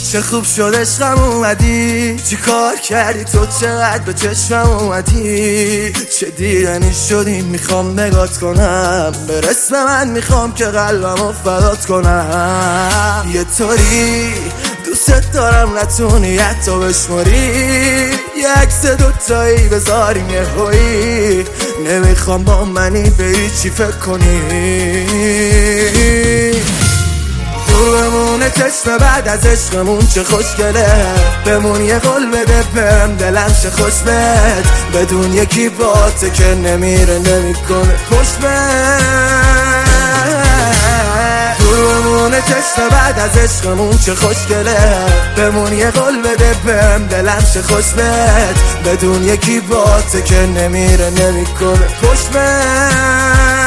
چه خوب شد عشقم اومدی، چی کار کردی تو چقدر به چشمم اومدی. چه دیدنی شدی میخوام نگات کنم، برس به من میخوام که قلبمو فدات کنم. یه طوری دوست دارم نتونی حتی بشماری، یه عکس دوتایی بذاریم یه هایی. نمیخوام با منی بری چی فکر کنی. دور بمونه چشم بعد از عشقمون چه خوشگله، بمون یه قول بده بهم دلم چه خوش بهت. بدون یکی باته که نمیره نمیکنه پشت بهت. دور بمونه چشم بعد از عشقمون چه خوشگله، بمون یه قول بده بهم دلم چه خوش بهت. بدون یکی باته که نمیره نمیکنه پشت بهت.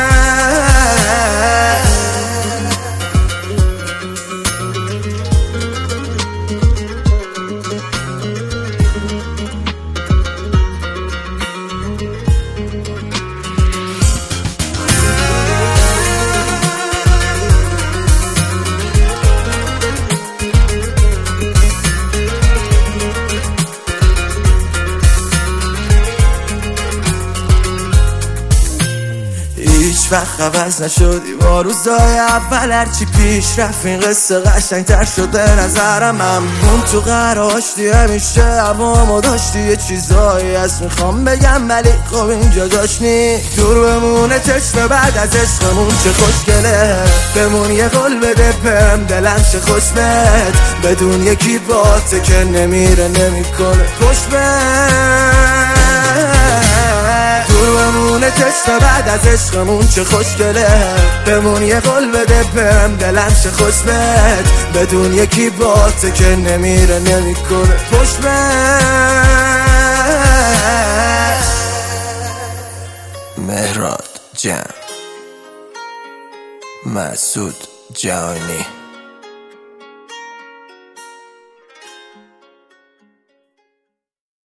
هیچ وقت عوض نشدی با روزای اول، هرچی پیش رفت این قصه قشنگ‌تر شد به نظرم. اون تو قراشتی همیشه هوامو داشتی، یه چیزایی از میخوام بگم ولی خب اینجا جاش نی. دور بمونه چشم بعد از عشقمون چه خوشگله، بمون یه قول بده بهم دلم چه خوش بهت. بدون یکی باته که نمیره نمیکنه پشت بهت. دور بمونه چشم بعد از عشقمون چه خوشگله، بمون یه قول بده بهم دلم چه خوش بهت. بدون یکی باته که نمیره نمیکنه پشت بهت. مهراد جان، مسعود جانی.